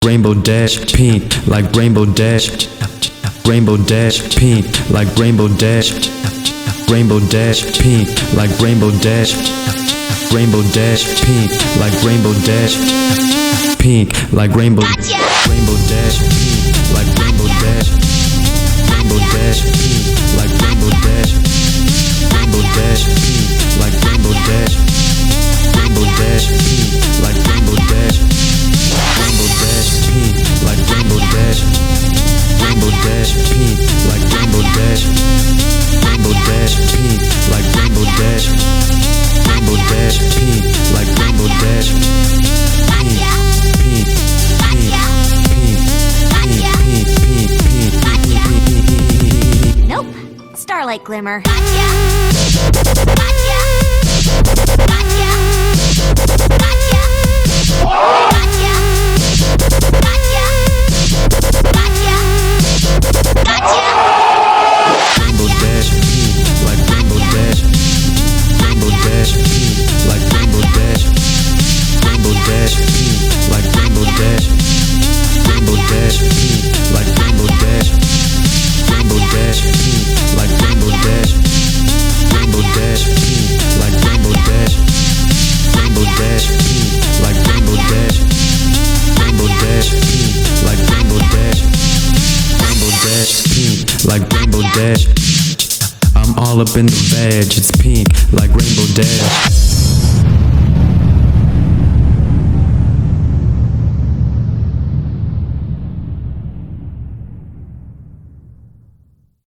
Rainbow dash, pink, like rainbow dash. Rainbow dash, pink, like rainbow dash. Rainbow dash, pink, like rainbow dash. Rainbow dash, pink, like rainbow dash. Pink, like rainbow. Rainbow dash, pink, like rainbow dash. Rainbow dash, pink, like rainbow dash. Rainbow dash, pink, like rainbow dash. Rainbow dash, pink, like rainbow dash. Rainbow dash, pink, like rainbow dash. Rainbow dash, pink, like rainbow dash. Rainbow dash, pink, like rainbow dash. Rainbow dash, pink, like rainbow dash. Pink, pink, pink, pink, pink, pink, pink, pink, pink, pink. Nope. Starlight Glimmer. Rainbow dash, pink, like rainbow dash. Rainbow dash, pink, like rainbow dash. Rainbow dash, pink, like rainbow dash. Rainbow dash, pink, like rainbow dash. Rainbow dash, pink, like rainbow dash. Rainbow dash, pink, like rainbow dash. Rainbow dash, pink, like rainbow dash. Rainbow dash, pink, like rainbow dash. Rainbow dash, pink, like rainbow dash. I'm all up in the veg, it's pink, like rainbow dash.